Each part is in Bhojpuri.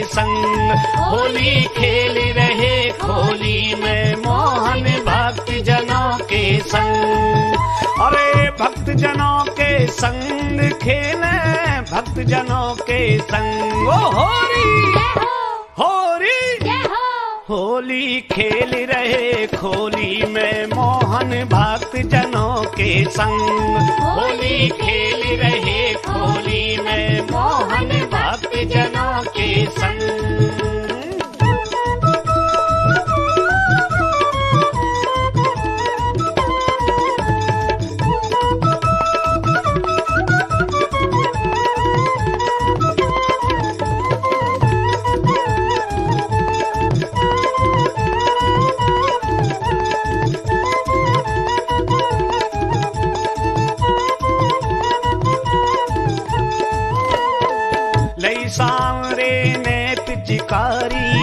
संग होली खेल रहे खोली में मोहन भक्त जनों के संग। अरे भक्त जनों के संग खेले भक्त जनों के संग ओ होरी होली खेल रहे खोली में मोहन भक्त जनों के संग होली खेल रहे खोली में मोहन भक्त जनों के संग। सांवरे ने पिचकारी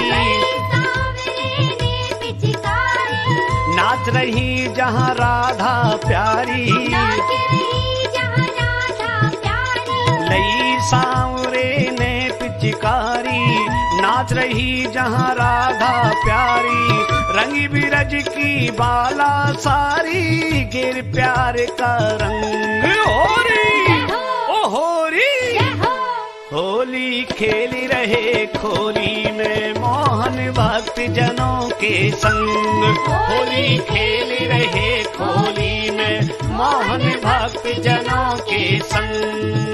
नाच रही जहाँ राधा प्यारी लई सांवरे ने पिचकारी नाच रही जहाँ राधा प्यारी रंगी बिरज की बाला सारी गिर प्यार का रंग होरी होली खेल रहे खोली में मोहन भक्त जनों के संग होली खेल रहे खोली में मोहन भक्त जनों के संग।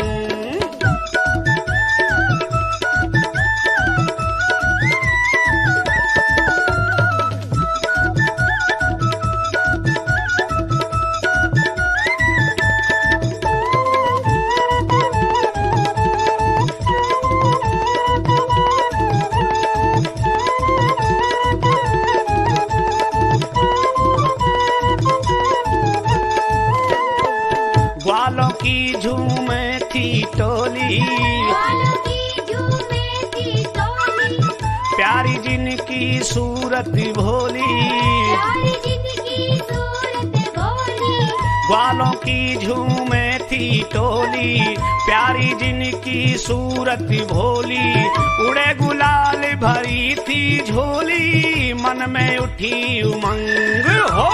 ग्वालों की झूमे थी टोली प्यारी जिनकी सूरत भोली ग्वालों की झूमे थी टोली प्यारी जिनकी सूरत भोली उड़े गुलाल भरी थी झोली मन में उठी उमंग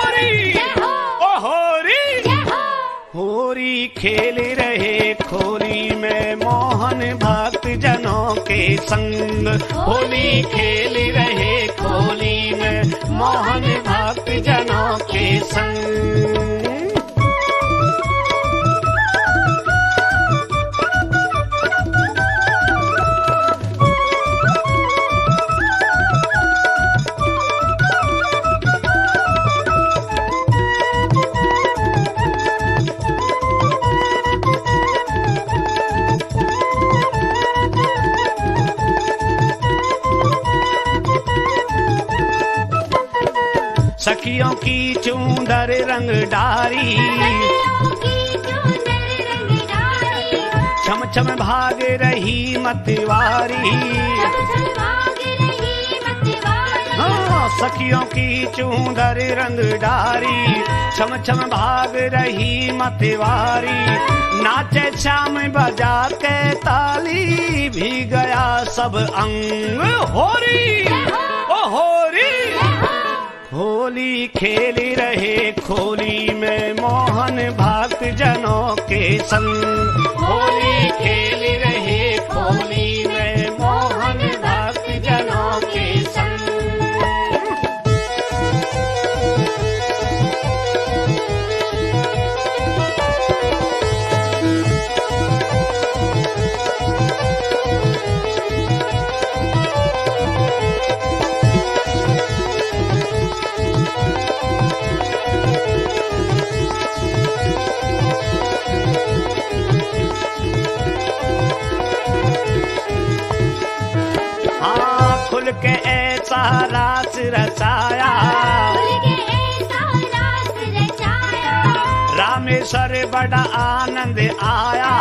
होरी खेल रहे खोली में मोहन भक्त जनों के संग होली खेल रहे खोली में मोहन भक्त जनों के संग। सखियों की चूंदर रंग डारी छम छम भाग रही मतवारी हाँ सखियों की चूंदर रंग डारी छम छम भाग रही मतवारी नाचे श्याम बजा के ताली भी गया सब अंग होली खेल रहे खोली में मोहन भक्त जनों के संग होली खेल रहे खोली में मोहन भक्त जनों के संग। खुल के ऐसा रास रचाया रामेश्वर बड़ा आनंद आया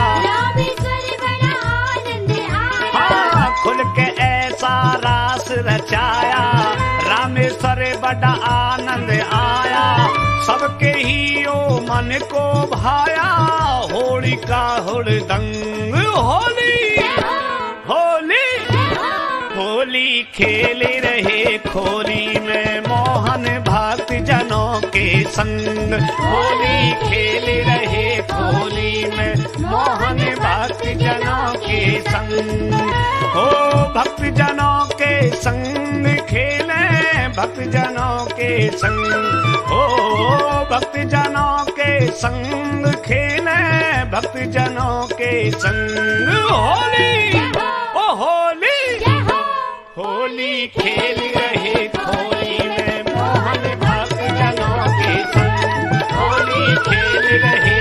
हाँ खुल के ऐसा रास रचाया रामेश्वर बड़ा आनंद आया सबके ही ओ मन को भाया होली का हुड़दंग होली होली होली खेल रहे खोली में मोहन भक्त जनों के संग। होली खेल रहे खोली में मोहन भक्त जनों के संग। हो भक्त जनों के संग खेले भक्त जनों के संग। हो भक्त जनों के संग खेले भक्त जनों के संग। होली ओ होली होली खेल रहे खोली में मोहन भक्त जनों के संग। होली खेल रहे